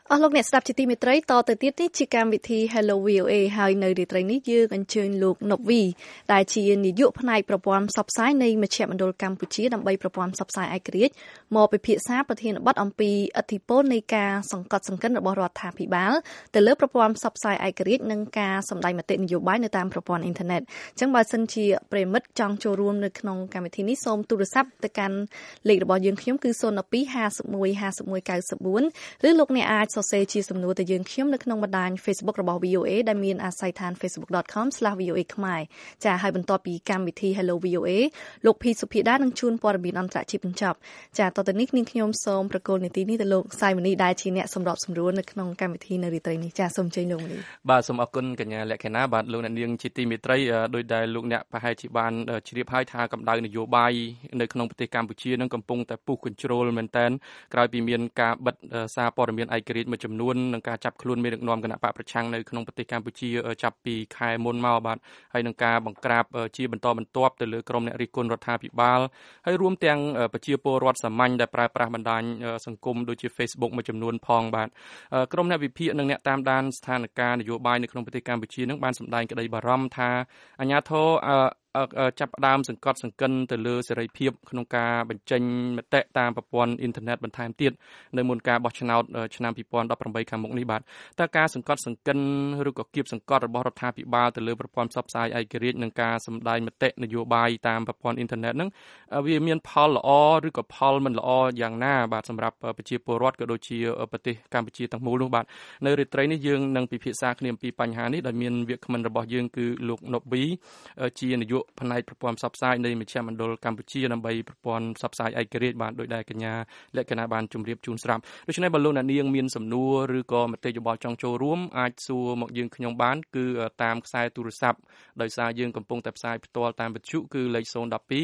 អស់លោកអ្នកស្ដាប់ជាទីមេត្រីតទៅទៀតនេះជាកម្មវិធី Hello VOA ហើយនៅរាត្រីនេះយើងអញ្ជើញលោកណុកវីដែលជានាយកផ្នែកប្រព័ន្ធផ្សព្វផ្សាយនៃមជ្ឈមណ្ឌលកម្ពុជាដើម្បីប្រព័ន្ធផ្សព្វផ្សាយឯករាជ្យមកពិភាក្សាប្រធានបទអំពីឥទ្ធិពលនៃការសង្កត់សង្កិនរបស់រដ្ឋាភិបាលទៅលើប្រព័ន្ធផ្សព្វផ្សាយឯករាជ្យនិងការសម្ដែងមតិនយោបាយនៅតាមប្រព័ន្ធអ៊ីនធឺណិតអញ្ចឹងបើសិនជាប្រិមិត្តចង់ចូលរួមនៅក្នុងកម្មវិធីនេះសូមទូរស័ព្ទទៅកាន់លេខរបស់យើងខ្ញុំគឺ012 51 51 94ឬលោកអ្នកអាចសរសេរជាសំណួរទៅយើងខ្ញុំនៅក្នុងបណ្ដាញ Facebook របស់ VOA ដែលមានអាស័យដ្ឋាន facebook.com/VOA ខ្មែរចាហើយបន្ទាប់ពីកម្មវិធី Hello VOA លោកភីសុភាដានឹងជួនព័ត៌មានអន្តរជាតិបញ្ចប់ចាតទៅនេះខ្ញុំសូមប្រកល់នីតិនេះទៅលោកសៃមនីដែលជាអ្នកសម្របសម្រួលនៅក្នុងកម្មវិធីនៅរាត្រីនេះចាសូមអញ្ជើញលោកមនីបាទសូមអរគុណកញ្ញាលក្ខណាបាទលោកអ្នកនាងជាទីមេត្រីដោយដែលលោកអ្នកប្រហែលជាបានជ្រាបហើយថាកម្ដៅនយោបាយនៅក្នុងប្រទេសកម្ពុជានឹងកំពុងតែពុះកញ្ជ្រោលមែនទែនក្រោយពីមានការបិទសារព័ត៌មានឯករាជ្យមួយចំនួននិងការចាប់ខ្លួនមេដឹកនាំគណៈបកប្រឆាំងនៅក្នុងប្រទេសកម្ពុជាចាប់ពីខែមុនមកបាទហើយនឹងការបង្ក្រាបជាបន្តបន្ទាប់ទៅលើក្រុមអ្នករិះគន់រដ្ឋាភិបាលហើយរួមទាំងប្រជាពលរដ្ឋសាមញ្ញដែលប្រើប្រាស់បណ្ដាញសង្គមដូចជា Facebook មួយចំនួនផងបាទក្រុមអ្នកវិភាគនិងអ្នកតាមដានស្ថានភាពនយោបាយនៅក្នុងប្រទេសកម្ពុជានឹងបានសម្ដែងក្តីបារម្ភថាអាជ្ញាធរចាប់ផ្ដើមសង្កត់សង្កិនទៅលើសេរីភាពក្នុងការបញ្ចេញមតិតាមប្រព័ន្ធអ៊ីនធឺណិតបន្ថែមទៀតនៅមុនការបោះឆ្នោតឆ្នាំ2018ខាងមុខនេះបាទតើការសង្កត់សង្កិនឬក៏គៀបសង្កត់របស់រដ្ឋាភិបាលទៅលើប្រព័ន្ធផ្សព្វផ្សាយឯករាជ្យនិងការសម្ដែងមតិនយោបាយតាមប្រព័ន្ធអ៊ីនធឺណិតហ្នឹងវាមានផលល្អឬក៏ផលមិនល្អយ៉ាងណាបាទសម្រាប់ប្រជាពលរដ្ឋក៏ដូចជាប្រទេសកម្ពុជាទាំងមូលនោះបាទនៅរាត្រីនេះយើងនឹងពិភាក្សាគ្នាអំពីបញ្ហានេះដោយមានវាគ្មិនរបស់យើងគឺលោកណុបវីជានាយកផ្នែកប្រព័ន្ធផ្សព្វផ្សាយនៃមជ្ឈមណ្ឌលកម្ពុជាដើម្បីប្រព័ន្ធផ្សព្វផ្សាយឯករាជ្យបានដោយដែលកញ្ញាលក្ខណៈបានជម្រាបជូនស្រាប់ដូច្នេះបើលោកអ្នកនាងមានសំណួរឬក៏មតិយោបល់ចង់ចូលរួមអាចសួរមកយើងខ្ញុំបានគឺតាមខ្សែទូរស័ព្ទដោយសារយើងកំពុងតែផ្សាយផ្ទាល់តាមវិទ្យុគឺលេខ012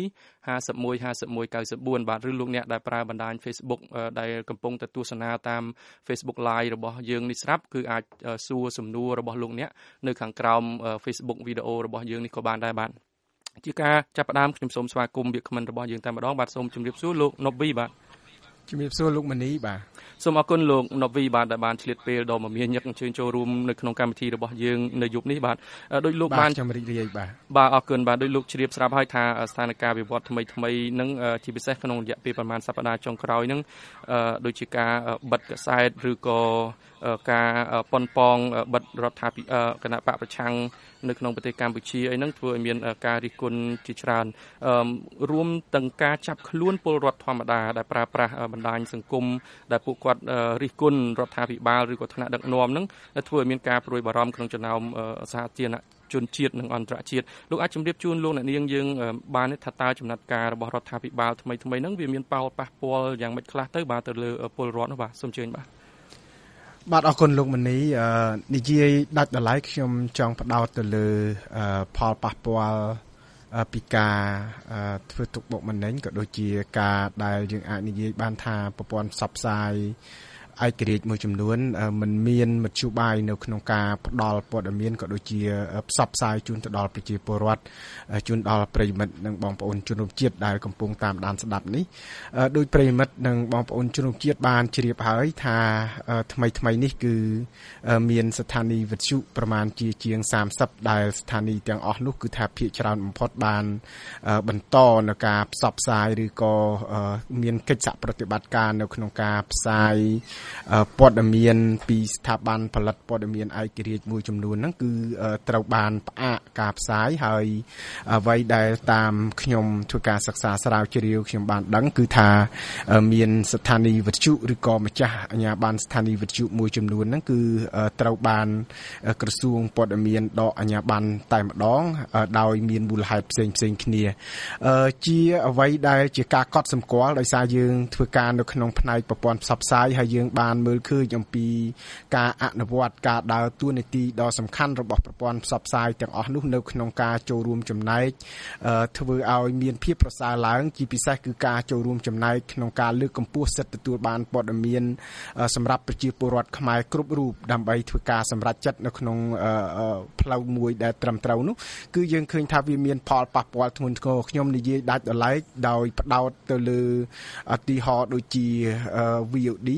51 51 94បាទឬលោកអ្នកដែលប្រើបណ្ដាញ Facebook ដែលកំពុងតែទស្សនាតាម Facebook Live របស់យើងនេះស្រាប់គឺអាចសួរសំណួររបស់លោកអ្នកនៅខាងក្រោម Facebook វីដេអូរបស់យើងនេះក៏បានដែរបាទជាការចាប់ផ្ដើមខ្ញុំសូមស្វាគមន៍វាគ្មិនរបស់យើងតែម្ដងបាទសូមជម្រាបសួរលោកណុបវីបាទជំរាបសួរលោកមនីបាទសូមអរគុណលោកណុបវីបាទដែលបានឆ្លៀតពេលដ៏មមាញឹកអញ្ជើញចូលរួមនៅក្នុងកម្មវិធីរបស់យើងនៅយប់នេះបាទដោយលោកបានខ្ញុំរីករាយបាទអរគុណបាទដោយលោកជ្រាបស្រាប់ហើយថាស្ថានភាពវិវត្តថ្មីនឹងជាពិសេសក្នុងរយៈពេលប្រហែលសប្តាហ៍ចុងក្រោយនឹងដូចជាការបិទកាសែតឬក៏ការប៉ុនប៉ងបិទរដ្ឋាភិបាលគណៈបកប្រឆាំងនៅក្នុងប្រទេសកម្ពុជាអីហ្នឹងធ្វើឲ្យមានការរិះគន់ជាច្រើនរួមទាំងការចាប់ខ្លួនពលរដ្ឋធម្មតាដែលប្រើប្រាស់បណ្ដាញសង្គមដែលពួកគាត់រិះគន់រដ្ឋាភិបាលឬក៏ថ្នាក់ដឹកនាំហ្នឹងធ្វើឲ្យមានការព្រួយបារម្ភក្នុងចំណោមសាធារណជនជាតិនិងអន្តរជាតិលោកអាចជម្រាបជូនលោកអ្នកនាងយើងបានថាតើចំណាត់ការរបស់រដ្ឋាភិបាលថ្មីហ្នឹងវាមានប៉ះពាល់យ៉ាងម៉េចខ្លះទៅបាទទៅលើពលរដ្ឋនោះបាទសូមអញ្ជើញបាទអរគុណលោកមនីនិយាយដាច់ដライខ្ញុំចង់ផ្ដោតទៅលើផលប៉ះពាល់ពីការធ្វើទុកបុកម្នេញក៏ដូចជាការដែលយើងអាចនិយាយបានថាប្រព័ន្ធផ្សព្វផ្សាយឯករាជ្យមួយចំនួនมันមានមធ្យោបាយនៅក្នុងការផ្ដល់ព័ត៌មានក៏ដូចជាផ្សព្វផ្សាយជូនទៅដល់ប្រជាពលរដ្ឋជូនដល់ប្រិយមិត្តនិងបងប្អូនជនរួមជាតិដែលកំពុងតាមដានស្ដាប់នេះដោយប្រិយមិត្តនិងបងប្អូនជនរួមជាតិបានជ្រាបហើយថាថ្មីនេះគឺមានស្ថានីយ៍វិទ្យុប្រមាណជាង30ដែលស្ថានីយ៍ទាំងអស់នោះគឺថាភាគច្រើនបំផុតបានបន្តនៅការផ្សព្វផ្សាយឬក៏មានកិច្ចសហប្រតិបត្តិការនៅក្នុងការផ្សាយព័ត៌មានពីស្ថាប័នផលិតព័ត៌មានឯករាជ្យមួយចំនួនហ្នឹងគឺត្រូវបានផ្អាកការផ្សាយហើយអ្វីដែលតាមខ្ញុំធ្វើការសិក្សាស្រាវជ្រាវខ្ញុំបានដឹងគឺថាមានស្ថានីយ៍វិទ្យុឬក៏ម្ចាស់អាជ្ញាប័ណ្ណស្ថានីយ៍វិទ្យុមួយចំនួនហ្នឹងគឺត្រូវបានក្រសួងព័ត៌មានដកអាជ្ញាប័ណ្ណតែម្ដងដោយមានមូលហេតុផ្សេងគ្នាជាអ្វីដែលជាការកត់សម្គាល់ដោយសារយើងធ្វើការនៅក្នុងផ្នែកប្រព័ន្ធផ្សព្វផ្សាយហើយយើងបានមើលឃើញអំពីការអនុវត្តការដើរតួនាទីដ៏សំខាន់របស់ប្រព័ន្ធផ្សព្វផ្សាយទាំងអស់នោះនៅក្នុងការចូលរួមចំណែកធ្វើឲ្យមានភាពប្រសើរឡើងជាពិសេសគឺការចូលរួមចំណែកក្នុងការលើកកម្ពស់សិទ្ធិទទួលបានព័ត៌មានសម្រាប់ប្រជាពលរដ្ឋខ្មែរគ្រប់រូបដើម្បីធ្វើការសម្រេចចិត្តនៅក្នុងផ្លូវមួយដែលត្រឹមត្រូវនោះគឺយើងឃើញថាវាមានផលប៉ះពាល់ធ្ងន់ធ្ងរខ្ញុំនិយាយដាច់ដោយឡែកដោយផ្ដោតទៅលើឧទាហរណ៍ដូចជា VOD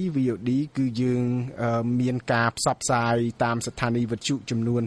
VOD គឺយើងមានការផ្សព្វផ្សាយតាមស្ថានីយ៍វិទ្យុចំនួន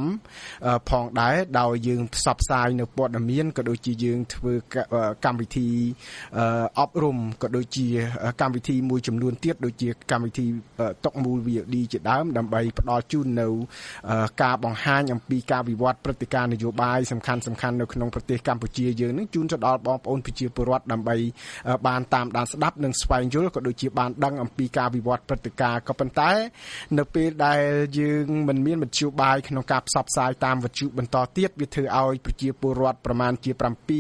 5ផងដែរដោយយើងផ្សព្វផ្សាយនៅព័ត៌មានក៏ដូចជាយើងធ្វើកម្មវិធីអប់រំក៏ដូចជាកម្មវិធីមួយចំនួនទៀតដូចជាកម្មវិធីតុកមូល VOD ជាដើមដើម្បីផ្ដល់ជូននៅការបង្ហាញអំពីការវិវត្តព្រឹត្តិការណ៍នយោបាយសំខាន់ៗនៅក្នុងប្រទេសកម្ពុជាយើងនឹងជូនទៅដល់បងប្អូនប្រជាពលរដ្ឋដើម្បីបានតាមដានស្ដាប់និងស្វែងយល់ក៏ដូចជាបានដឹងអំពីការវិវត្តព្រឹត្តិការណ៍ក៏ប៉ុន្តែនៅពេលដែលយើងមិនមានមធ្យោបាយក្នុងការផ្សព្វផ្សាយតាមវិទ្យុបន្តទៀតវាធ្វើឲ្យប្រជាពលរដ្ឋប្រមាណជា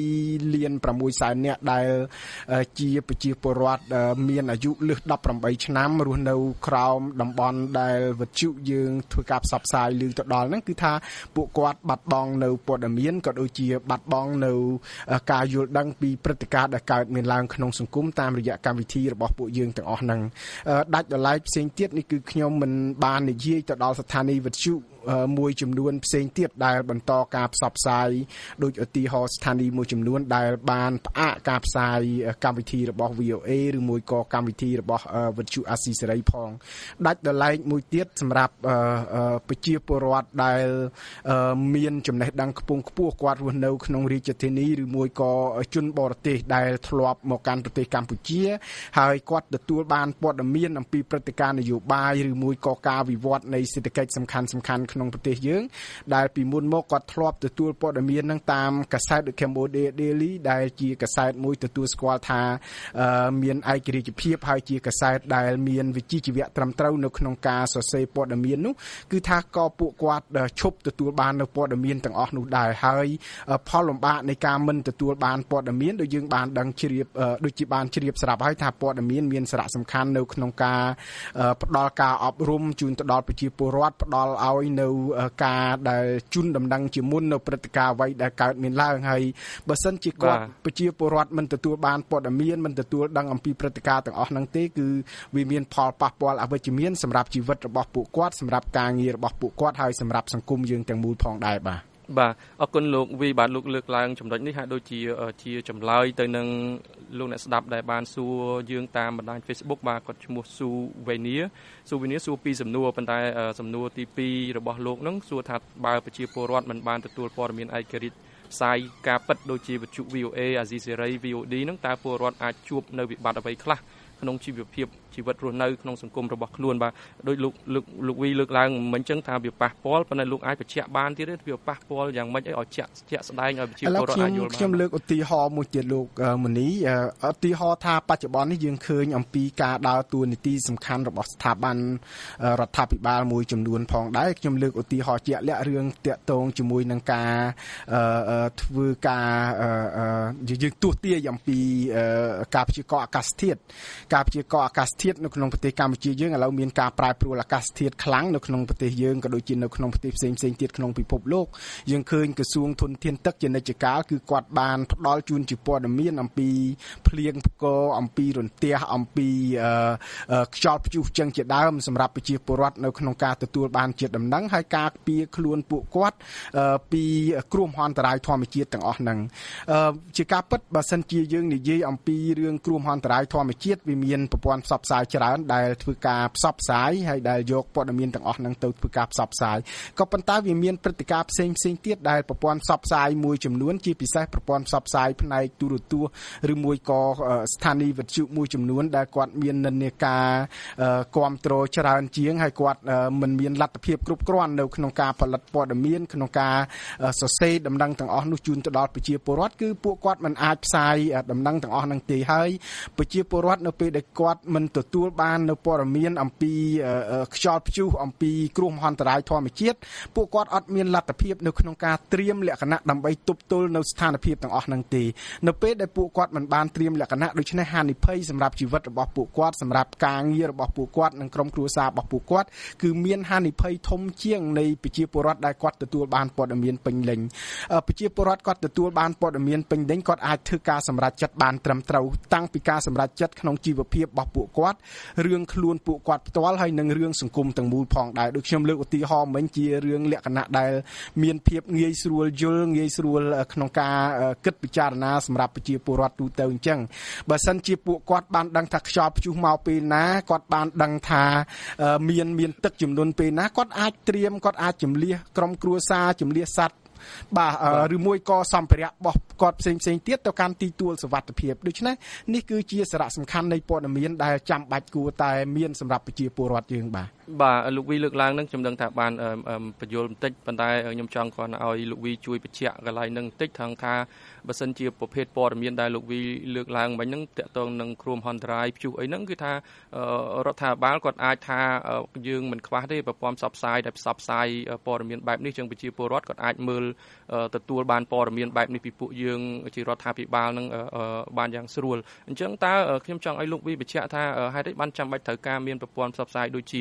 7លាន6សែននាក់ដែលជាប្រជាពលរដ្ឋមានអាយុលើស18ឆ្នាំរស់នៅក្រោមតំបន់ដែលវិទ្យុយើងធ្វើការផ្សព្វផ្សាយលើទៅដល់ហ្នឹងគឺថាពួកគាត់បាត់បង់នៅព័ត៌មានក៏ដូចជាបាត់បង់នៅការយល់ដឹងពីព្រឹត្តិការណ៍ដែលកើតមានឡើងក្នុងសង្គមតាមរយៈកម្មវិធីរបស់ពួកយើងទាំងអស់ហ្នឹងដាច់ដោយឡែកផ្សេងទៀតនេះគឺខ្ញុំមិនបាននិយាយទៅដល់ស្ថានីយ៍វិទ្យុមួយចំនួនផ្សេងទៀតដែលបន្តការផ្សព្វផ្សាយដោយឧទាហរណ៍ស្ថានីយ៍មួយចំនួនដែលបានផ្អាកការផ្សាយកម្មវិធីរបស់ VOA ឬមួយក៏កម្មវិធីរបស់វិទ្យុអាស៊ីសេរីផងដាច់ដោយឡែកមួយទៀតសម្រាប់ប្រជាពលរដ្ឋដែលមានចំណេះដឹងខ្ពង់ខ្ពស់គាត់រស់នៅក្នុងរាជធានីឬមួយក៏ជនបរទេសដែលធ្លាប់មកកាន់ប្រទេសកម្ពុជាហើយគាត់ទទួលបានព័ត៌មានអំពីព្រឹត្តិការណ៍នយោបាយឬមួយក៏ការវិវត្តនៃសេដ្ឋកិច្ចសំខាន់ៗក្នុងប្រទេសយើងដែលពីមុនមកគាត់ធ្លាប់ទទួលព័ត៌មាននឹងតាមកាសែត The Cambodia Daily ដែលជាកាសែតមួយទទួលស្គាល់ថាមានឯករាជ្យភាពហើយជាកាសែតដែលមានវិជ្ជាជីវៈត្រឹមត្រូវនៅក្នុងការសរសេរព័ត៌មាននោះគឺថាក៏ពួកគាត់ឈប់ទទួលបាននៅព័ត៌មានទាំងអស់នោះដែរហើយផលលំបាកនៃការមិនទទួលបានព័ត៌មានដូចយើងបានដឹងជ្រាបដូចជាបានជ្រាបស្រាប់ហើយថាព័ត៌មានមានសារៈសំខាន់នៅក្នុងការផ្ដល់ការអប់រំជូនទៅដល់ប្រជាពលរដ្ឋផ្ដល់ឲ្យនៅការដែលជូនដំណឹងជាមុននៅព្រឹត្តិការណ៍អ្វីដែលកើតមានឡើងហើយបើសិនជាគាត់ប្រជាពលរដ្ឋមិនទទួលបានព័ត៌មានមិនទទួលដឹងអំពីព្រឹត្តិការណ៍ទាំងអស់ហ្នឹងទេគឺវាមានផលប៉ះពាល់អវិជ្ជមានសម្រាប់ជីវិតរបស់ពួកគាត់សម្រាប់ការងាររបស់ពួកគាត់ហើយសម្រាប់សង្គមយើងទាំងមូលផងដែរបាទអរគុណលោកវីបាទលោកលើកឡើងចំណុចនេះហាក់ដូចជាចម្លើយទៅនឹងលោកអ្នកស្ដាប់ដែលបានសួរយើងតាមបណ្ដាញ Facebook បាទគាត់ឈ្មោះស៊ូវីនីសួរពីសំណួរប៉ុន្តែសំណួរទី2របស់លោកនឹងសួរថាបើប្រជាពលរដ្ឋមិនបានទទួលព័ត៌មានឯករាជ្យផ្សាយការពិតដូចជាវិទ្យុ VOA អាស៊ីសេរី VOD នឹងតើពលរដ្ឋអាចជួបនៅវិបត្តិអ្វីខ្លះក្នុងជីវភាពជីវិតរស់នៅក្នុងសង្គមរបស់ខ្លួនបាទដោយលោកវីលើកឡើងមិនចឹងថាវាប៉ះពាល់ប៉ុន្តែលោកអាចបញ្ជាក់បានទៀតទេវាប៉ះពាល់យ៉ាងម៉េចឲ្យជាក់ស្ដែងឲ្យប្រជាពលរដ្ឋអាចយល់បានខ្ញុំលើកឧទាហរណ៍មួយទៀតលោកមនីឧទាហរណ៍ថាបច្ចុប្បន្ននេះយើងឃើញអំពីការដើរតួនាទីសំខាន់របស់ស្ថាប័នរដ្ឋាភិបាលមួយចំនួនផងដែរខ្ញុំលើកឧទាហរណ៍ជាក់លាក់រឿងតាក់ទងជាមួយនឹងការធ្វើការយើងទស្សទាយអំពីការព្យាករណ៍អាកាសធាតុនៅក្នុងប្រទេសកម្ពុជាយើងឥឡូវមានការប្រែប្រួលអាកាសធាតុខ្លាំងនៅក្នុងប្រទេសយើងក៏ដូចជានៅក្នុងប្រទេសផ្សេងៗទៀតក្នុងពិភពលោកយើងឃើញក្រសួងធនធានទឹកជានិច្ចកាលគឺគាត់បានផ្ដល់ជូនជាព័ត៌មានអំពីភ្លៀងផ្គរអំពីរន្ទះអំពីខ្យល់ព្យុះចឹងជាដើមសម្រាប់ប្រជាពលរដ្ឋនៅក្នុងការទទួលបានជាដំណឹងហើយការពារខ្លួនពួកគាត់ពីគ្រោះមហន្តរាយធម្មជាតិទាំងអស់ហ្នឹងជាការពិតបើសិនជាយើងនិយាយអំពីរឿងគ្រោះមហន្តរាយធម្មជាតិវាមានប្រព័ន្ធផ្សព្វផ្សាយច្រើនដែលធ្វើការផ្សព្វផ្សាយហើយដែលយកព័ត៌មានទាំងអស់ហ្នឹងទៅធ្វើការផ្សព្វផ្សាយក៏ប៉ុន្តែវាមានព្រឹត្តិការណ៍ផ្សេងទៀតដែលប្រព័ន្ធផ្សព្វផ្សាយមួយចំនួនជាពិសេសប្រព័ន្ធផ្សព្វផ្សាយផ្នែកទូរទស្សន៍ឬមួយក៏ស្ថានីយ៍វិទ្យុមួយចំនួនដែលគាត់មាននិន្នាការគ្រប់គ្រងច្រើនជាងហើយគាត់មិនមានលទ្ធភាពគ្រប់គ្រាន់នៅក្នុងការផលិតព័ត៌មានក្នុងការសរសេរដំណឹងទាំងអស់នោះជូនទៅដល់ប្រជាពលរដ្ឋគឺពួកគាត់មិនអាចផ្សាយដំណឹងទាំងអស់ហ្នឹងទេហើយប្រជាពលរដ្ឋនៅពេលដែលគាត់មិនទទួលបាននៅព័ត៌មានអំពីខ្យល់ព្យុះអំពីគ្រោះមហន្តរាយធម្មជាតិពួកគាត់អត់មានលទ្ធភាពនៅក្នុងការត្រៀមលក្ខណៈដើម្បីទប់ទល់នៅស្ថានភាពទាំងអស់ហ្នឹងទេនៅពេលដែលពួកគាត់មិនបានត្រៀមលក្ខណៈដូច្នេះហានិភ័យសម្រាប់ជីវិតរបស់ពួកគាត់សម្រាប់ការងាររបស់ពួកគាត់និងក្រុមគ្រួសាររបស់ពួកគាត់គឺមានហានិភ័យធំជាងនៃប្រជាពលរដ្ឋដែលគាត់ទទួលបានព័ត៌មានពេញលេញប្រជាពលរដ្ឋគាត់ទទួលបានព័ត៌មានពេញលេញគាត់អាចធ្វើការសម្រេចចិត្តបានត្រឹមត្រូវតាំងពីការសម្រេចចិត្តក្នុងជីវភាពរបស់ពួកគាត់រឿងខ្លួនពួកគាត់ផ្ទាល់ហើយនិងរឿងសង្គមទាំងមូលផងដែរដូចខ្ញុំលើកឧទាហរណ៍មិញជារឿងលក្ខណៈដែលមានភាពងាយស្រួលយល់ងាយស្រួលក្នុងការគិតពិចារណាសម្រាប់ប្រជាពលរដ្ឋទូទៅអញ្ចឹងបើសិនជាពួកគាត់បានដឹងថាខ្យល់ព្យុះមកពេលណាគាត់បានដឹងថាមានទឹកចំនួនពេលណាគាត់អាចត្រៀមគាត់អាចជំលះក្រុមគ្រួសារជំលះសត្វបាទឬមួយក៏សម្ភារៈរបស់គាត់ផ្សេងទៀតទៅកាន់ទីទួលសុវត្ថិភាពដូច្នេះនេះគឺជាសារៈសំខាន់នៃព័ត៌មានដែលចាំបាច់គួរតែមានសម្រាប់ប្រជាពលរដ្ឋយើងបាទលោកវីលើកឡើងនឹងខ្ញុំដឹងថាបានបញ្យល់បន្តិចប៉ុន្តែខ្ញុំចង់គ្រាន់ឲ្យលោកវីជួយបញ្ជាក់កន្លែងនឹងបន្តិចថងថាបើសិនជាប្រភេទព័ត៌មានដែលលោកវីលើកឡើងមិញហ្នឹងតកតងនឹងគ្រោះមហន្តរាយព្យុះអីហ្នឹងគឺថារដ្ឋាភិបាលគាត់អាចថាយើងមិនខ្វះទេប្រព័ន្ធផ្សព្វផ្សាយដែលផ្សព្វផ្សាយព័ត៌មានបែបនេះចឹងប្រជាពលរដ្ឋគាត់អាចមើលទទួលបានព័ត៌មានបែបនេះពីពួកយើងជារដ្ឋាភិបាលនឹងបានយ៉ាងស្រួលអញ្ចឹងតើខ្ញុំចង់ឲ្យលោកវីបញ្ជាក់ថាហេតុអីបានចាំបាច់ត្រូវការមានប្រព័ន្ធផ្សព្វផ្សាយដូចជា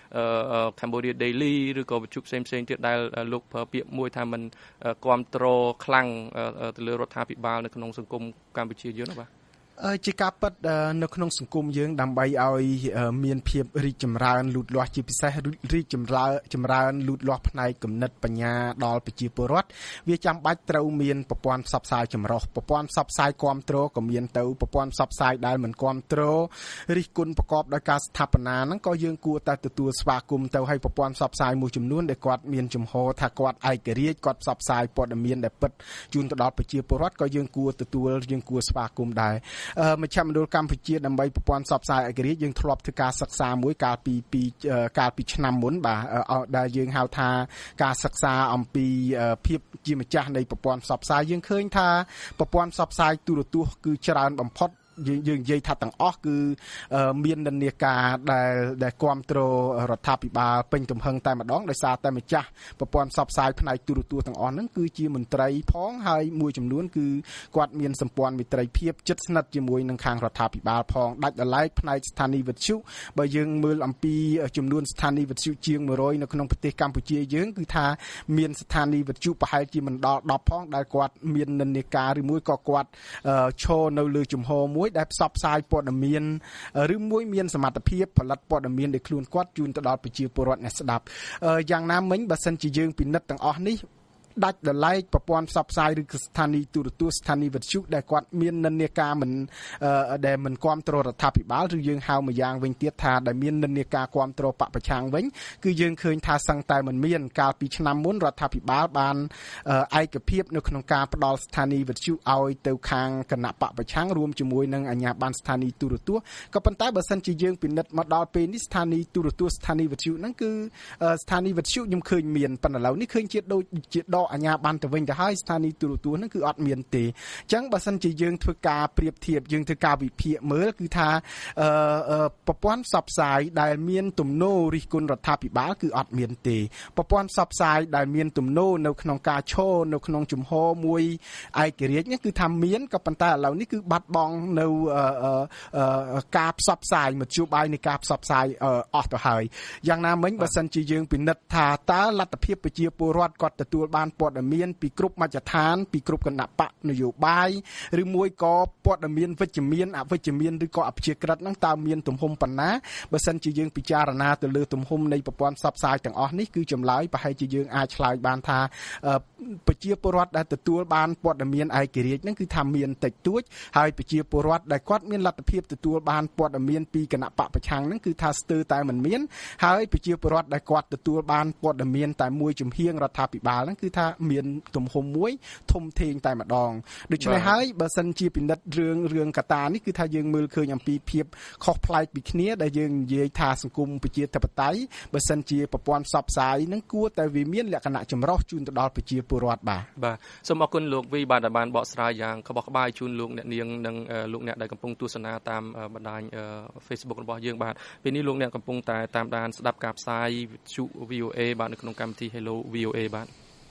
Cambodia Daily ឬក៏វិទ្យុផ្សេងទៀតដែលលោកប្រើពាក្យមួយថាมันគ្រប់គ្រងខ្លាំងទៅលើរដ្ឋាភិបាលនៅក្នុងសង្គមកម្ពុជាយើងណាបាទជាការពិតនៅក្នុងសង្គមយើងដើម្បីឲ្យមានភាពរីកចម្រើនលូតលាស់ជាពិសេសរីកចម្រើនលូតលាស់ផ្នែកគំនិតបញ្ញាដល់ប្រជាពលរដ្ឋវាចាំបាច់ត្រូវមានប្រព័ន្ធផ្សព្វផ្សាយចម្រុះប្រព័ន្ធផ្សព្វផ្សាយគ្រប់គ្រងក៏មានទៅប្រព័ន្ធផ្សព្វផ្សាយដែលមិនគ្រប់គ្រងរិះគន់ប្រកបដោយការស្ថាបនាហ្នឹងក៏យើងគួរតែទទួលស្វាគមន៍ទៅឲ្យប្រព័ន្ធផ្សព្វផ្សាយមួយចំនួនដែលគាត់មានជំហរថាគាត់ឯករាជ្យគាត់ផ្សព្វផ្សាយព័ត៌មានដែលពិតជូនទៅដល់ប្រជាពលរដ្ឋក៏យើងគួរទទួលយើងគួរស្វាគមន៍ដែរមជ្ឈមណ្ឌលកម្ពុជាដើម្បីប្រព័ន្ធផ្សព្វផ្សាយឯករាជ្យយើងធ្លាប់ធ្វើការសិក្សាមួយកាលពីឆ្នាំមុនបាទដែលយើងហៅថាការសិក្សាអំពីភាពជាម្ចាស់នៃប្រព័ន្ធផ្សព្វផ្សាយយើងឃើញថាប្រព័ន្ធផ្សព្វផ្សាយទូរទស្សន៍គឺច្រើនបំផុតយើងនិយាយថាទាំងអស់គឺមាននិន្នាការដែលគ្រប់គ្រងរដ្ឋាភិបាលពេញទំហឹងតែម្ដងដោយសារតែម្ចាស់ប្រព័ន្ធផ្សព្វផ្សាយផ្នែកទូរទស្សន៍ទាំងអស់ហ្នឹងគឺជាមន្ត្រីផងហើយមួយចំនួនគឺគាត់មានសម្ព័ន្ធមិត្តភាពជិតស្និទ្ធជាមួយនឹងខាងរដ្ឋាភិបាលផងដាច់ដライផ្នែកស្ថានីយ៍វិទ្យុបើយើងមើលអំពីចំនួនស្ថានីយ៍វិទ្យុជាង100នៅក្នុងប្រទេសកម្ពុជាយើងគឺថាមានស្ថានីយ៍វិទ្យុប្រហែលជាមិនដល់10ផងដែលគាត់មាននិន្នាការឬមួយក៏គាត់ឈរនៅលើជំហរមួយដែលផ្សព្វផ្សាយព័ត៌មានឬមួយមានសមត្ថភាពផលិតព័ត៌មានដែលខ្លួនគាត់ជូនទៅដល់ប្រជាពលរដ្ឋអ្នកស្ដាប់យ៉ាងណាមិញបើសិនជាយើងពិនិត្យទាំងអស់នេះដាច់ដライប្រព័ន្ធផ្សព្វផ្សាយឬស្ថានីយ៍ទូរទស្សន៍ស្ថានីយ៍វិទ្យុដែលគាត់មាននិន្នាការដែលមិនគ្រប់គ្រងរដ្ឋាភិបាលឬយើងហៅមួយយ៉ាងវិញទៀតថាដែលមាននិន្នាការគ្រប់គ្រងបពប្រឆាំងវិញគឺយើងឃើញថាសឹងតែមិនមានកាលពីឆ្នាំមុនរដ្ឋាភិបាលបានឯកភាពនៅក្នុងការផ្ដល់ស្ថានីយ៍វិទ្យុឲ្យទៅខាងគណៈបពប្រឆាំងរួមជាមួយនឹងអាជ្ញាប័ណ្ណស្ថានីយ៍ទូរទស្សន៍ក៏ប៉ុន្តែបើសិនជាយើងពិនិត្យមកដល់ពេលនេះស្ថានីយ៍ទូរទស្សន៍ស្ថានីយ៍វិទ្យុហ្នឹងគឺស្ថានីយ៍វិទ្យុខ្ញុំឃើញមានប៉ុន្តែឥឡូវនេះឃើញជាដូចជាដកអាជ្ញាប័ណ្ណទៅវិញទៅហើយស្ថានីយ៍ទូរទស្សន៍ហ្នឹងគឺអត់មានទេអញ្ចឹងបើសិនជាយើងធ្វើការប្រៀបធៀបយើងធ្វើការវិភាគមើលគឺថាប្រព័ន្ធផ្សព្វផ្សាយដែលមានទំនោររិះគន់រដ្ឋាភិបាលគឺអត់មានទេប្រព័ន្ធផ្សព្វផ្សាយដែលមានទំនោរនៅក្នុងការឈរនៅក្នុងជំហរមួយឯករាជ្យនេះគឺថាមានក៏ប៉ុន្តែឥឡូវនេះគឺបាត់បង់នៅការផ្សព្វផ្សាយមធ្យោបាយនៃការផ្សព្វផ្សាយអស់ទៅហើយយ៉ាងណាមិញបើសិនជាយើងពិនិត្យថាតើលទ្ធភាពប្រជាពលរដ្ឋគាត់ទទួលបានព័ត៌មានពីគ្រប់មជ្ឈដ្ឋានពីគ្រប់គណៈបកនយោបាយឬមួយក៏ព័ត៌មានវិជ្ជមានអវិជ្ជមានឬក៏អព្យាក្រឹតហ្នឹងតើមានទំហំប៉ុណ្ណាបើសិនជាយើងពិចារណាទៅលើទំហំនៃប្រព័ន្ធផ្សព្វផ្សាយទាំងអស់នេះគឺចម្លើយប្រហែលជាយើងអាចឆ្លើយបានថាប្រជាពលរដ្ឋដែលទទួលបានព័ត៌មានឯករាជ្យហ្នឹងគឺថាមានតិចតួចហើយប្រជាពលរដ្ឋដែលគាត់មានលទ្ធភាពទទួលបានព័ត៌មានពីគណៈបកប្រឆាំងហ្នឹងគឺថាស្ទើរតែមិនមានហើយប្រជាពលរដ្ឋដែលគាត់ទទួលបានព័ត៌មានតែមួយជំហៀងរដ្ឋាភិបាលហ្នឹងគឺថាមានទំហំមួយធំធេងតែម្ដងដូច្នេះហើយបើសិនជាពិនិត្យរឿងកត្តានេះគឺថាយើងមើលឃើញអំពីភាពខុសប្លែកពីគ្នាដែលយើងនិយាយថាសង្គមប្រជាធិបតេយ្យបើសិនជាប្រព័ន្ធផ្សព្វផ្សាយនឹងគួរតែវាមានលក្ខណៈចម្រុះជូនទៅដល់ប្រជាពលរដ្ឋបាទសូមអរគុណលោកវីបានបកស្រាយយ៉ាងក្បោះក្បាយជូនលោកអ្នកនាងនិងលោកអ្នកដែលកំពុងទស្សនាតាមបណ្ដាញ Facebook របស់យើងបាទពេលនេះលោកអ្នកកំពុងតែតាមដានស្ដាប់ការផ្សាយវិទ្យុ VOA បាទនៅក្នុងកម្មវិធី Hello VOA បាទ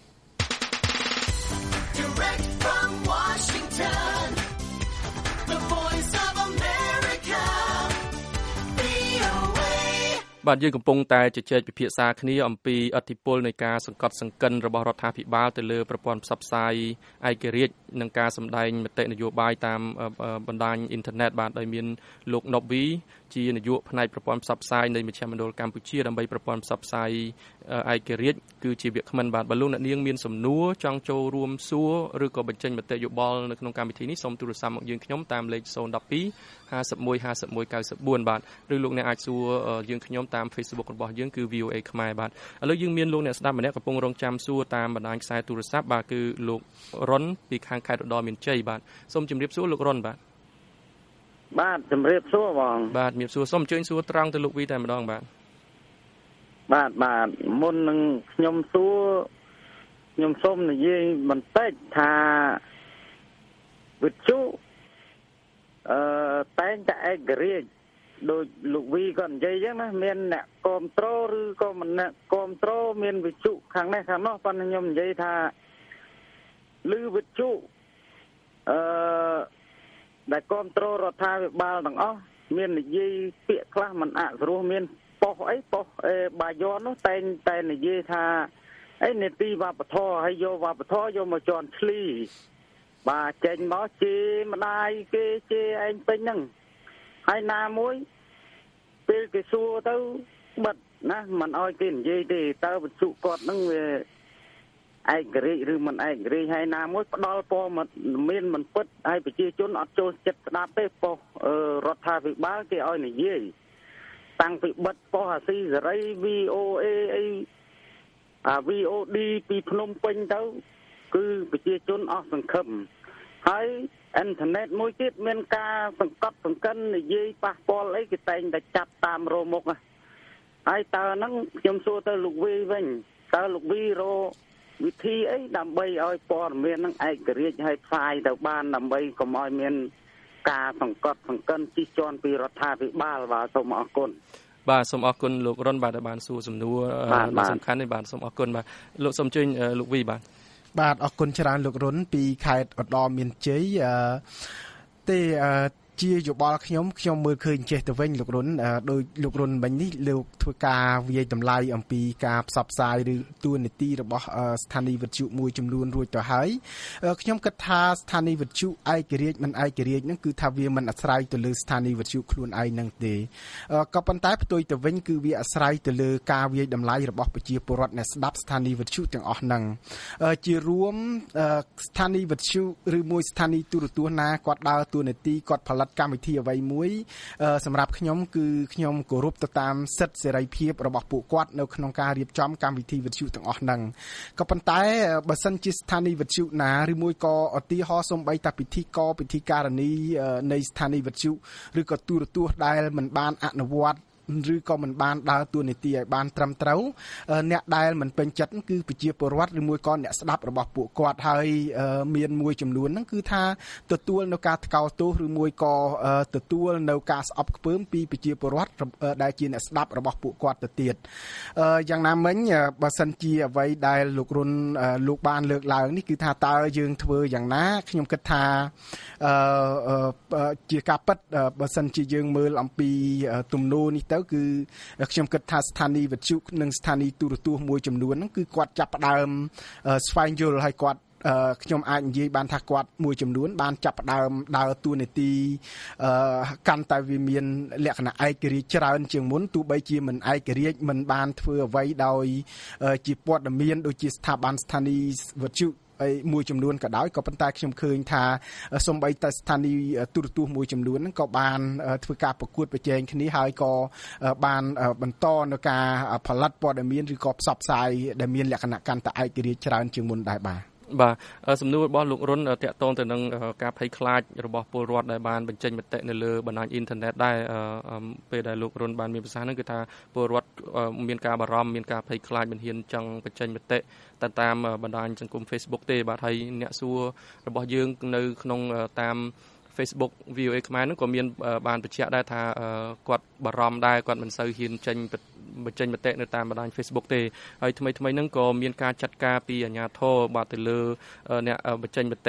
Direct from Washington, the voice of America, VOA. បាទយើងកំពុងតែជជែកពិភាក្សាគ្នាអំពីឥទ្ធិពលនៃការសង្កត់សង្កិនរបស់រដ្ឋាភិបាលទៅលើប្រព័ន្ធផ្សព្វផ្សាយឯករាជ្យនិងការសម្ដែងមតិនយោបាយតាមបណ្ដាញអ៊ីនធឺណិតបាទដោយមានលោកណូបវីជានាយកផ្នែកប្រព័ន្ធផ្សព្វផ្សាយនៃមជ្ឈមណ្ឌលកម្ពុជាដើម្បីប្រព័ន្ធផ្សព្វផ្សាយឯករាជ្យគឺជាវាគ្មិនបាទបើលោកអ្នកនាងមានសំណួរចង់ចូលរួមសួរឬក៏បញ្ចេញមតិយោបល់នៅក្នុងកម្មវិធីនេះសូមទូរស័ព្ទមកយើងខ្ញុំតាមលេខ012 51 51 94បាទឬលោកអ្នកអាចសួរយើងខ្ញុំតាម Facebook របស់យើងគឺ VOA ខ្មែរបាទឥឡូវយើងមានលោកអ្នកស្ដាប់ម្នាក់កំពុងរងចាំសួរតាមបណ្ដាញខ្សែទូរស័ព្ទបាទគឺលោករុនពីខាងខេត្តឧត្តរមានជ័យបាទសូមជម្រាបសួរលោករុនបាទបាទជំរាបសួរបងបាទជំរាបសួរសូមអញ្ជើញសួរត្រង់ទៅលោកវីតែម្ដងបាទបាទមុននឹងខ្ញុំសួរខ្ញុំសូមនិយាយបន្តិចថាវិទ្យុតែងតែឯករាជ្យដោយលោកវីក៏និយាយចឹងណាមានអ្នកគ្រប់គ្រងឬក៏មិនអ្នកគ្រប់គ្រងមានវិទ្យុខាងនេះខាងនោះប៉ុន្តែខ្ញុំនិយាយថាឬវិទ្យុដែលគ្រប់គ្រងរដ្ឋាភិបាលទាំងអស់មាននិយាយពាក្យខ្លះមិនអសរោះមានប៉ុសបាយ័ននោះតែនិយាយថានេតិវប្បធម៌ហើយយកវប្បធម៌យកមកជន់ឈ្លីបាទចេញមកជេរម្ដាយគេជេរឯងពេញហ្នឹងហើយណាមួយពេលគេសួរទៅបិទណាមិនអោយគេនិយាយទេតើវិទ្យុគាត់ហ្នឹងវាឯករាជ្យឬមិនឯករាជ្យហើយណាមួយផ្ដាល់ព័ត៌មានមិនពិតហើយប្រជាជនអត់ចូលចិត្តស្ដាប់ទេប៉ុសរដ្ឋាភិបាលគេឲ្យនិយាយតាំងពីបិទប៉ុសអាស៊ីសេរី VOA អីVOD ពីភ្នំពេញទៅគឺប្រជាជនអស់សង្ឃឹមហើយអ៊ីនធឺណិតមួយទៀតមានការសង្កត់សង្កិននិយាយប៉ះពាល់អីគេតែងតែចាប់តាមរោមុខហើយតើហ្នឹងខ្ញុំសួរទៅលោកវីវិញតើលោកវីរវិធីអីដើម្បីឲ្យព័ត៌មានហ្នឹងឯករាជ្យឲ្យផ្សាយទៅបានដើម្បីកុំឲ្យមានការសង្កត់សង្កិនជិះជាន់ពីរដ្ឋាភិបាលបាទសូមអរគុណបាទសូមអរគុណលោករុនបាទដែលបានសួរសំណួរសំខាន់នេះបាទសូមអរគុណបាទលោកសូមអញ្ជើញលោកវីបាទអរគុណច្រើនលោករុនពីខេត្តឧត្តរមានជ័យទេជាយោបល់ខ្ញុំមើលឃើញចេះទៅវិញលោករុនដោយលោករុនមិញនេះលោកធ្វើការវាយតម្លៃអំពីការផ្សព្វផ្សាយឬទួនាទីរបស់ស្ថានីយ៍វិទ្យុមួយចំនួនរួចទៅហើយខ្ញុំគិតថាស្ថានីយ៍វិទ្យុឯករាជ្យមិនឯករាជ្យហ្នឹងគឺថាវាមិនអាស្រ័យទៅលើស្ថានីយ៍វិទ្យុខ្លួនឯងហ្នឹងទេក៏ប៉ុន្តែផ្ទុយទៅវិញគឺវាអាស្រ័យទៅលើការវាយតម្លៃរបស់ប្រជាពលរដ្ឋអ្នកស្ដាប់ស្ថានីយ៍វិទ្យុទាំងអស់ហ្នឹងជារួមស្ថានីយ៍វិទ្យុឬមួយស្ថានីយ៍ទូរទស្សន៍ណាគាត់ដើរតួនាទីគាត់ផលិតកម្មវិធីអ្វីមួយសម្រាប់ខ្ញុំគឺខ្ញុំគោរពទៅតាមសិទ្ធិសេរីភាពរបស់ពួកគាត់នៅក្នុងការរៀបចំកម្មវិធីវិទ្យុទាំងអស់ហ្នឹងក៏ប៉ុន្តែបើសិនជាស្ថានីយ៍វិទ្យុណាឬមួយក៏ឧទាហរណ៍សូម្បីតែពិធីការនីនៃស្ថានីយ៍វិទ្យុឬក៏ទូរទស្សន៍ដែលមិនបានអនុវត្តឬក៏មិនបានដើរតួនាទីឲ្យបានត្រឹមត្រូវអ្នកដែលមិនពេញចិត្តគឺប្រជាពលរដ្ឋឬមួយក៏អ្នកស្ដាប់របស់ពួកគាត់ហើយមានមួយចំនួនហ្នឹងគឺថាទទួលនៅការថ្កោលទោសឬមួយក៏ទទួលនៅការស្អប់ខ្ពើមពីប្រជាពលរដ្ឋដែលជាអ្នកស្ដាប់របស់ពួកគាត់ទៅទៀតយ៉ាងណាមិញបើសិនជាអ្វីដែលលោករុនលោកបានលើកឡើងនេះគឺថាតើយើងធ្វើយ៉ាងណាខ្ញុំគិតថាជាការពិតបើសិនជាយើងមើលអំពីទំនោរនេះទៅគឺខ្ញុំគិតថាស្ថានីយ៍វិទ្យុនិងស្ថានីយ៍ទូរទស្សន៍មួយចំនួនហ្នឹងគឺគាត់ចាប់ផ្ដើមស្វែងយល់ឲ្យគាត់ខ្ញុំអាចនិយាយបានថាគាត់មួយចំនួនបានចាប់ផ្ដើមដើរតួនាទីកាន់តែវាមានលក្ខណៈឯករាជ្យច្រើនជាងមុនទោះបីជាមិនឯករាជ្យមិនបានធ្វើអ្វីដោយជាព័ត៌មានដូចជាស្ថាប័នស្ថានីយ៍វិទ្យុមួយចំនួនក៏ដោយក៏ប៉ុន្តែខ្ញុំឃើញថាសូម្បីតែស្ថានីយ៍ទូរទស្សន៍មួយចំនួនហ្នឹងក៏បានធ្វើការប្រកួតប្រជែងគ្នាហើយក៏បានបន្តនៅការផលិតព័ត៌មានឬក៏ផ្សព្វផ្សាយដែលមានលក្ខណៈកាន់តែឯករាជ្យច្រើនជាងមុនដែរបាទសំណួររបស់លោករុនតាក់ទងទៅនឹងការភ័យខ្លាចរបស់ពលរដ្ឋដែលបានបញ្ចេញមតិនៅលើបណ្ដាញអ៊ីនធឺណិតដែរពេលដែលលោករុនបានមានប្រសាសន៍ហ្នឹងគឺថាពលរដ្ឋមានការបារម្ភមានការភ័យខ្លាចមិនហ៊ានចង់បញ្ចេញមតិតាមបណ្ដាញសង្គម Facebook ទេបាទហើយអ្នកសួររបស់យើងនៅក្នុងតាម Facebook VOA ខ្មែរហ្នឹងក៏មានបានបញ្ជាក់ដែរថាគាត់បារម្ភដែរគាត់មិនសូវហ៊ានបញ្ចេញមតិនៅតាមបណ្ដាញ Facebook ទេហើយថ្មីហ្នឹងក៏មានការចាត់ការពីអាជ្ញាធរបាទទៅលើអ្នកបញ្ចេញមតិ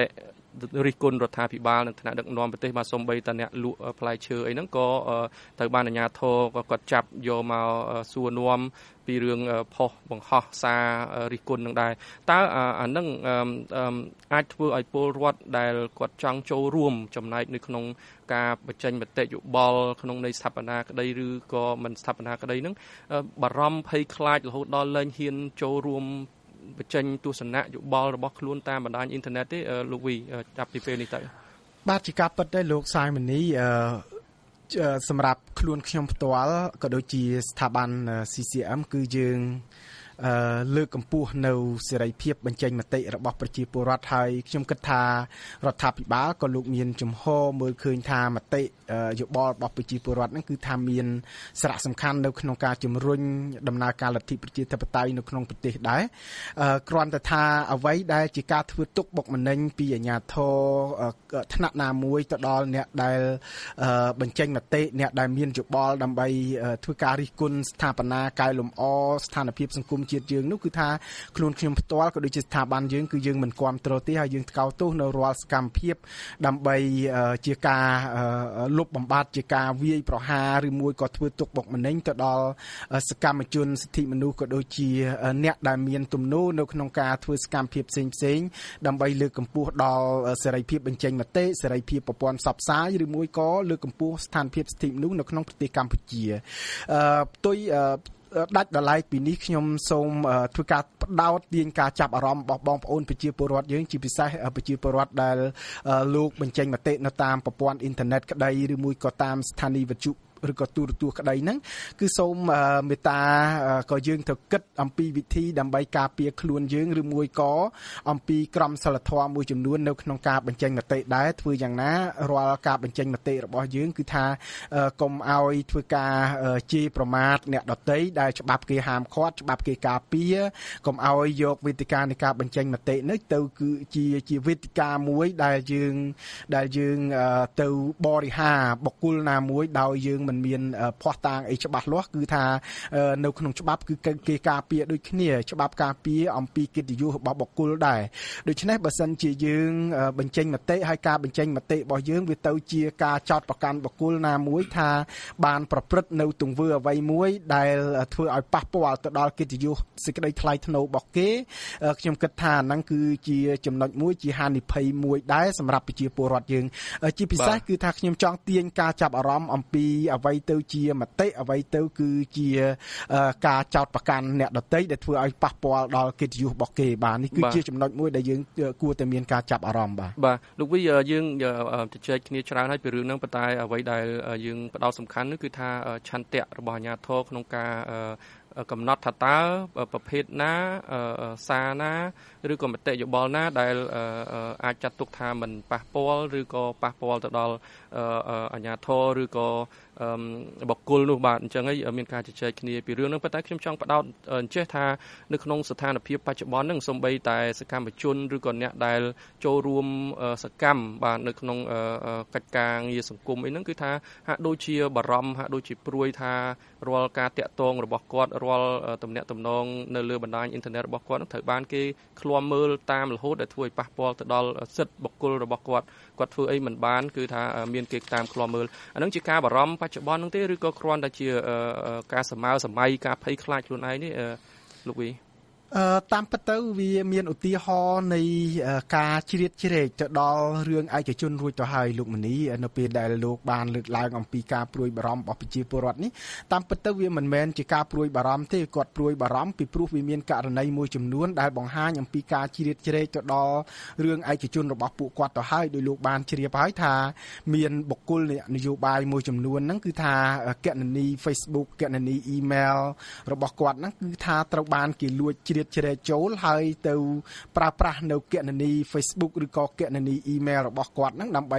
រិះគន់រដ្ឋាភិបាលនិងថ្នាក់ដឹកនាំប្រទេសបាទសូម្បីតែអ្នកលក់ផ្លែឈើអីហ្នឹងក៏ត្រូវបានអាជ្ញាធរក៏គាត់ចាប់យកមកសួរនាំពីរឿងផុសបង្ហោះសាររិះគន់នឹងដែរតើអានឹងអាចធ្វើឲ្យពលរដ្ឋដែលគាត់ចង់ចូលរួមចំណែកនៅក្នុងការបញ្ចេញមតិយោបល់ក្នុងនៃស្ថាបនាក្តីឬក៏មិនស្ថាបនាក្តីហ្នឹងបារម្ភភ័យខ្លាចរហូតដល់លែងហ៊ានចូលរួមបញ្ចេញទស្សនៈយោបល់របស់ខ្លួនតាមបណ្ដាញអ៊ីនធឺណិតទេលោកវីចាប់ពីពេលនេះទៅបាទជាការពិតដែរលោកសាយមនីសម្រាប់ខ្លួនខ្ញុំផ្ទាល់ក៏ដូចជាស្ថាប័ន CCM គឺយើងលើកកម្ពស់នៅសេរីភាពបញ្ចេញមតិរបស់ប្រជាពលរដ្ឋហើយខ្ញុំគិតថារដ្ឋាភិបាលក៏លោកមានជំហរមើលឃើញថាមតិយោបល់របស់ប្រជាពលរដ្ឋហ្នឹងគឺថាមានសារៈសំខាន់នៅក្នុងការជំរុញដំណើរការលទ្ធិប្រជាធិបតេយ្យនៅក្នុងប្រទេសដែរគ្រាន់តែថាអ្វីដែលជាការធ្វើទុកបុកម្នេញពីអាជ្ញាធរថ្នាក់ណាមួយទៅដល់អ្នកដែលបញ្ចេញមតិអ្នកដែលមានយោបល់ដើម្បីធ្វើការរិះគន់ស្ថាបនាកែលម្អស្ថានភាពសង្គមជាតិយើងនោះគឺថាខ្លួនខ្ញុំផ្ទាល់ក៏ដូចជាស្ថាប័នយើងគឺយើងមិនគាំទ្រទេហើយយើងថ្កោលទោសនៅរាល់សកម្មភាពដើម្បីជាការលុបបំបាត់ជាការវាយប្រហារឬមួយក៏ធ្វើទុកបុកម្នេញទៅដល់សកម្មជនសិទ្ធិមនុស្សក៏ដូចជាអ្នកដែលមានទំនោរនៅក្នុងការធ្វើសកម្មភាពផ្សេងៗដើម្បីលើកកម្ពស់ដល់សេរីភាពបញ្ចេញមតិសេរីភាពប្រព័ន្ធផ្សព្វផ្សាយឬមួយក៏លើកកម្ពស់ស្ថានភាពសិទ្ធិមនុស្សនៅក្នុងប្រទេសកម្ពុជាផ្ទុយដាច់ដライពីនេះខ្ញុំសូមធ្វើការផ្ដោតទាញការចាប់អារម្មណ៍របស់បងប្អូនប្រជាពលរដ្ឋយើងជាពិសេសប្រជាពលរដ្ឋដែលលោកបញ្ចេញមតិនៅតាមប្រព័ន្ធអ៊ីនធឺណិតក្តីឬមួយក៏តាមស្ថានីយ៍វិទ្យុឬក៏ទូរទស្សន៍ក្តីហ្នឹងគឺសូមមេត្តាក៏យើងត្រូវគិតអំពីវិធីដើម្បីការពារខ្លួនយើងឬមួយក៏អំពីក្រមសីលធម៌មួយចំនួននៅក្នុងការបញ្ចេញមតិដែរធ្វើយ៉ាងណារាល់ការបញ្ចេញមតិរបស់យើងគឺថាកុំឲ្យធ្វើការជេរប្រមាថអ្នកដទៃដែលច្បាប់គេហាមឃាត់ច្បាប់គេការពារកុំឲ្យយកវេទិកានៃការបញ្ចេញមតិនេះទៅគឺជាវេទិកាមួយដែលយើងទៅបរិហារបុគ្គលណាមួយដោយយើងមិនមានភ័ស្តុតាងអីច្បាស់លាស់គឺថានៅក្នុងច្បាប់គឺគេការពារដូចគ្នាច្បាប់ការពារអំពីកិត្តិយសរបស់បុគ្គលដែរដូច្នេះបើសិនជាយើងបញ្ចេញមតិហើយការបញ្ចេញមតិរបស់យើងវាទៅជាការចោទប្រកាន់បុគ្គលណាមួយថាបានប្រព្រឹត្តនៅទង្វើអ្វីមួយដែលធ្វើឲ្យប៉ះពាល់ទៅដល់កិត្តិយសសេចក្តីថ្លៃថ្នូររបស់គេខ្ញុំគិតថាហ្នឹងគឺជាចំណុចមួយជាហានិភ័យមួយដែរសម្រាប់ប្រជាពលរដ្ឋយើងជាពិសេសគឺថាខ្ញុំចង់ទាញការចាប់អារម្មណ៍អំពីអ្វីទៅជាមតិអ្វីទៅគឺជាការចោទប្រកាន់អ្នកដទៃដែលធ្វើឲ្យប៉ះពាល់ដល់កិត្តិយសរបស់គេបាទនេះគឺជាចំណុចមួយដែលយើងគួរតែមានការចាប់អារម្មណ៍បាទលោកវីយើងជជែកគ្នាច្រើនហើយពីរឿងហ្នឹងប៉ុន្តែអ្វីដែលយើងផ្ដោតសំខាន់នោះគឺថាឆន្ទៈរបស់អាជ្ញាធរក្នុងការកំណត់ថាតើប្រភេទណាសារណាឬក៏មតិយោបល់ណាដែលអាចចាត់ទុកថាមិនប៉ះពាល់ឬក៏ប៉ះពាល់ទៅដល់អាជ្ញាធរឬក៏បុគ្គលនោះបាទអញ្ចឹងហើយមានការជជែកគ្នាពីរឿងហ្នឹងប៉ុន្តែខ្ញុំចង់ផ្ដោតអញ្ចេះថានៅក្នុងស្ថានភាពបច្ចុប្បន្នហ្នឹងសូម្បីតែសកម្មជនឬក៏អ្នកដែលចូលរួមសកម្មបាទនៅក្នុងកិច្ចការងារសង្គមអីហ្នឹងគឺថាហាក់ដូចជាបារម្ភហាក់ដូចជាព្រួយថារាល់ការតាក់ទងរបស់គាត់រាល់ទំនាក់ទំនងនៅលើបណ្ដាញអ៊ីនធឺណិតរបស់គាត់នឹងត្រូវបានគេឃ្លាំមើលតាមរហូតដែលធ្វើឲ្យប៉ះពាល់ទៅដល់សិទ្ធិបុគ្គលរបស់គាត់ធ្វើអីមិនបានគឺថាមានគេតាមឃ្លាំមើលអានឹងជាការបារម្ភបច្ចុប្បន្នហ្នឹងទេឬក៏គ្រាន់តែជាការសម័យការភ័យខ្លាចខ្លួនឯងនេះលោកវីតាមពិតទៅវាមានឧទាហរណ៍នៃការជ្រៀតជ្រែកទៅដល់រឿងឯកជនរួចទៅហើយលោកមនីនៅពេលដែលលោកបានលើកឡើងអំពីការព្រួយបារម្ភរបស់ប្រជាពលរដ្ឋនេះតាមពិតទៅវាមិនមែនជាការព្រួយបារម្ភទេគាត់ព្រួយបារម្ភពីព្រោះវាមានករណីមួយចំនួនដែលបង្ហាញអំពីការជ្រៀតជ្រែកទៅដល់រឿងឯកជនរបស់ពួកគាត់ទៅហើយដោយលោកបានជ្រាបហើយថាមានបុគ្គលនយោបាយមួយចំនួនហ្នឹងគឺថាគណនី Facebook គណនី email របស់គាត់ហ្នឹងគឺថាត្រូវបានគេលួចជ្រែកចូលហើយទៅប្រើប្រាស់នៅគណនី Facebook ឬក៏គណនី email របស់គាត់ហ្នឹងដើម្បី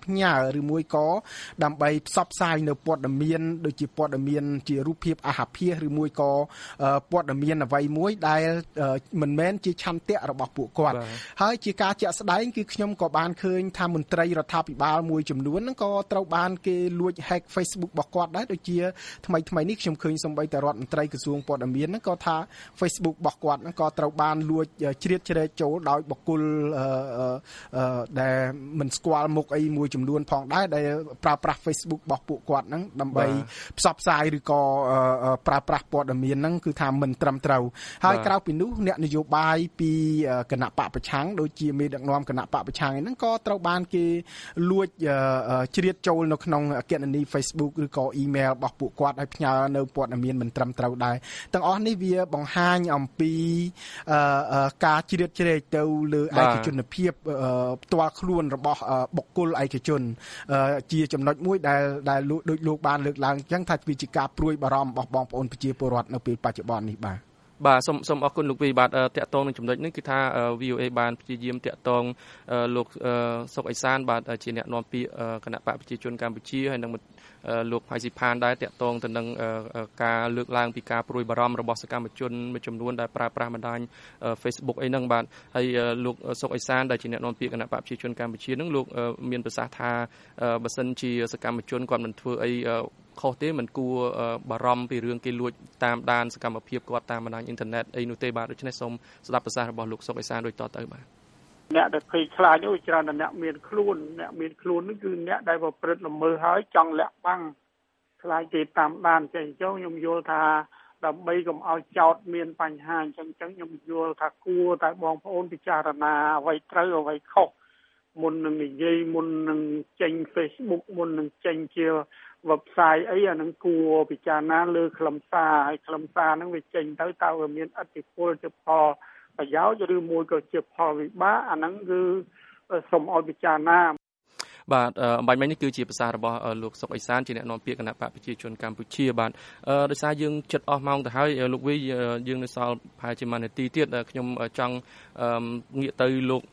ផ្ញើឬមួយក៏ដើម្បីផ្សព្វផ្សាយនៅព័ត៌មានដូចជាព័ត៌មានជារូបភាពអាហារភាសឬមួយក៏ព័ត៌មានអ្វីមួយដែលមិនមែនជាឆន្ទៈរបស់ពួកគាត់ហើយជាការជាក់ស្ដែងគឺខ្ញុំក៏បានឃើញថាមន្ត្រីរដ្ឋាភិបាលមួយចំនួនហ្នឹងក៏ត្រូវបានគេលួច hack Facebook របស់គាត់ដែរដូចជាថ្មីនេះខ្ញុំឃើញសូម្បីតែរដ្ឋមន្ត្រីក្រសួងព័ត៌មានហ្នឹងក៏ថា Facebook របស់គាត់ហ្នឹងក៏ត្រូវបានលួចជ្រៀតជ្រែកចូលដោយបុគ្គលដែលមិនស្គាល់មុខអីមួយចំនួនផងដែរដែលប្រើប្រាស់ Facebook របស់ពួកគាត់ហ្នឹងដើម្បីផ្សព្វផ្សាយឬក៏ប្រើប្រាស់ព័ត៌មានហ្នឹងគឺថាមិនត្រឹមត្រូវហើយក្រៅពីនោះអ្នកនយោបាយពីគណៈបកប្រឆាំងដូចជាមេដឹកនាំគណៈបកប្រឆាំងហ្នឹងក៏ត្រូវបានគេលួចជ្រៀតចូលនៅក្នុងគណនី Facebook ឬក៏អ៊ីមែលរបស់ពួកគាត់ឲ្យផ្ញើនៅព័ត៌មានមិនត្រឹមត្រូវដែរទាំងអស់នេះវាបង្ហាញអំពីការជ្រៀតជ្រែកទៅលើឯកជនភាពផ្ទាល់ខ្លួនរបស់បុគ្គលឯកជនជាចំណុចមួយដែលដូចលោកបានលើកឡើងអញ្ចឹងថាវាជាការព្រួយបារម្ភរបស់បងប្អូនប្រជាពលរដ្ឋនៅពេលបច្ចុប្បន្ននេះបាទសូមអរគុណលោកវីបាទតាក់ទងនឹងចំណុចនេះគឺថា VOA បានព្យាយាមតាក់ទងលោកសុកអេសានបាទជាអ្នកនាំពាក្យគណៈបកប្រជាជនកម្ពុជាហើយនឹងលោកផៃស៊ីផានដែរតាក់ទងទៅនឹងការលើកឡើងពីការព្រួយបារម្ភរបស់សកម្មជនមួយចំនួនដែលប្រើប្រាស់បណ្ដាញ Facebook អីហ្នឹងបាទហើយលោកសុកអេសានដែលជាអ្នកនាំពាក្យគណៈបកប្រជាជនកម្ពុជាហ្នឹងលោកមានប្រសាសន៍ថាបើសិនជាសកម្មជនគាត់មិនធ្វើអីខុសទេមិនគួរបារម្ភពីរឿងគេលួចតាមដានសកម្មភាពគាត់តាមបណ្ដាញអ៊ីនធឺណិតអីនោះទេបាទដូច្នេះសូមស្ដាប់ប្រសាសន៍របស់លោកសុកអេសានដូចតទៅបាទអ្នកដែលភ័យខ្លាចនោះច្រើនតែអ្នកមានខ្លួននោះគឺអ្នកដែលប្រព្រឹត្តល្មើសហើយចង់លាក់បាំងខ្លាចគេតាមដានចេះអញ្ចឹងខ្ញុំយល់ថាដើម្បីកុំឲ្យចោតមានបញ្ហាអញ្ចឹងខ្ញុំយល់ថាគួរតែបងប្អូនពិចារណាអ្វីត្រូវអ្វីខុសមុននឹងនិយាយមុននឹងចេញ Facebook មុននឹងចេញជា website អីអានឹងគួរពិចារណាលើខ្លឹមសារហើយខ្លឹមសារហ្នឹងវាចេញទៅតើវាមានឥទ្ធិពលជាផលប្រយោជន៍ឬមួយក៏ជាផលវិបាកអាហ្នឹងគឺសូមឲ្យពិចារណាបាទអំបញ្ញមិញនេះគឺជាប្រសាសន៍របស់លោកសុកអេសានជាអ្នកនាំពាក្យគណៈបកប្រជាជនកម្ពុជាបាទដោយសារយើងជិតអស់ម៉ោងទៅហើយលោកវីយើងនៅសល់ប្រហែលជា1នាទីទៀតខ្ញុំចង់ងាកទៅលោក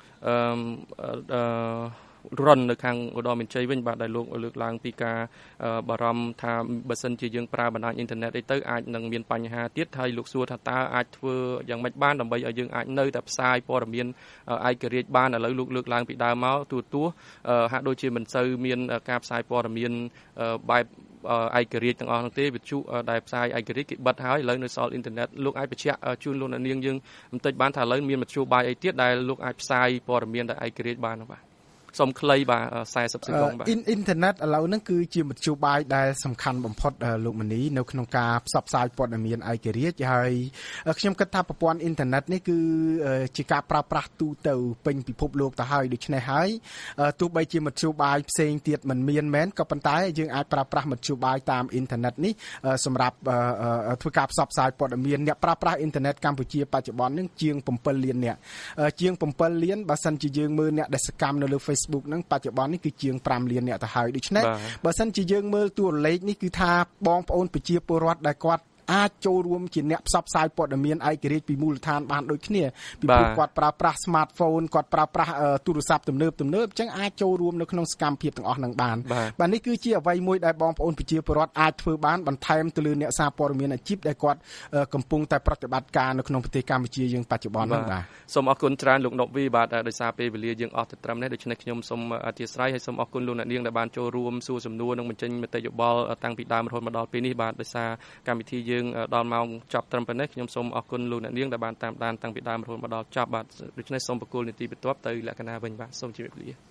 រុននៅខាងឧត្តមមានជ័យវិញបាទដែលលោកលើកឡើងពីការបារម្ភថាបើសិនជាយើងប្រើបណ្ដាញអ៊ីនធឺណិតអីទៅអាចនឹងមានបញ្ហាទៀតហើយលោកសួរថាតើអាចធ្វើយ៉ាងម៉េចបានដើម្បីឲ្យយើងអាចនៅតែផ្សាយព័ត៌មានឯករាជ្យបានឥឡូវលោកលើកឡើងពីដើមមកទូហាក់ដូចជាមិនសូវមានការផ្សាយព័ត៌មានបែបឯករាជ្យទាំងអស់នោះទេវិទ្យុដែលផ្សាយឯករាជ្យគេបិទហើយឥឡូវនៅសល់អ៊ីនធឺណិតលោកអាចបញ្ជាក់ជូនលោកអ្នកនាងយើងបន្តិចបានថាឥឡូវមានមធ្យោបាយអីទៀតដែលលោកអាចផ្សាយព័ត៌មានដែលឯករាជ្យបានបាទសូមខ្លីបាទ40សេកុងបាទអ៊ីនធឺណិតឥឡូវហ្នឹងគឺជាមធ្យោបាយដែលសំខាន់បំផុតលោកមនីនៅក្នុងការផ្សព្វផ្សាយព័ត៌មានឯករាជ្យហើយខ្ញុំគិតថាប្រព័ន្ធអ៊ីនធឺណិតនេះគឺជាការប្រើប្រាស់ទូទៅពេញពិភពលោកទៅហើយដូច្នេះហើយទោះបីជាមធ្យោបាយផ្សេងទៀតមិនមានមែនក៏ប៉ុន្តែយើងអាចប្រើប្រាស់មធ្យោបាយតាមអ៊ីនធឺណិតនេះសម្រាប់ធ្វើការផ្សព្វផ្សាយព័ត៌មានអ្នកប្រើប្រាស់អ៊ីនធឺណិតកម្ពុជាបច្ចុប្បន្នហ្នឹងជាង7លានអ្នកជាង7លានបើសិនជាយើងមើលអ្នកដែលសកម្មនៅលើFacebook ហ្នឹងបច្ចុប្បន្ននេះគឺជាង5លានអ្នកទៅហើយដូច្នេះបើសិនជាយើងមើលតួលេខនេះគឺថាបងប្អូនប្រជាពលរដ្ឋដែលគាត់អាចចូលរួមជាអ្នកផ្សព្វផ្សាយព័ត៌មានឯករាជ្យពីមូលដ្ឋានបានដូចគ្នាពីព្រោះគាត់ប្រើប្រាស់ smartphone គាត់ប្រើប្រាស់ទូរស័ព្ទទំនើបអញ្ចឹងអាចចូលរួមនៅក្នុងសកម្មភាពទាំងអស់ហ្នឹងបានបាទនេះគឺជាអ្វីមួយដែលបងប្អូនប្រជាពលរដ្ឋអាចធ្វើបានបន្ថែមទៅលើអ្នកសារព័ត៌មានអាជីពដែលគាត់កំពុងតែប្រតិបត្តិការនៅក្នុងប្រទេសកម្ពុជាយើងបច្ចុប្បន្នហ្នឹងបាទសូមអរគុណច្រើនលោកណុកវីបាទដោយសារពេលវេលាយើងអស់ទៅត្រឹមនេះដូច្នេះខ្ញុំសូមអធិស្ឋានហើយសូមអរគុណលោកអ្នកនាងដែលបានចូលរួមសួរសំណួរនិងបញ្ចេញមតិយោបល់តាំងពីដើមរហូតមកដល់ពេលនេះបាទដោយសារកម្មវិធីយើងដល់ម៉ោងចប់ត្រឹមប៉ុណ្ណេះខ្ញុំសូមអរគុណលោកអ្នកនាងដែលបានតាមដានតាំងពីដើមរហូតមកដល់ចប់បាទដូច្នេះសូមបកគោលនីតិបន្ទាប់ទៅលក្ខណៈវិញបាទសូមជម្រាបលា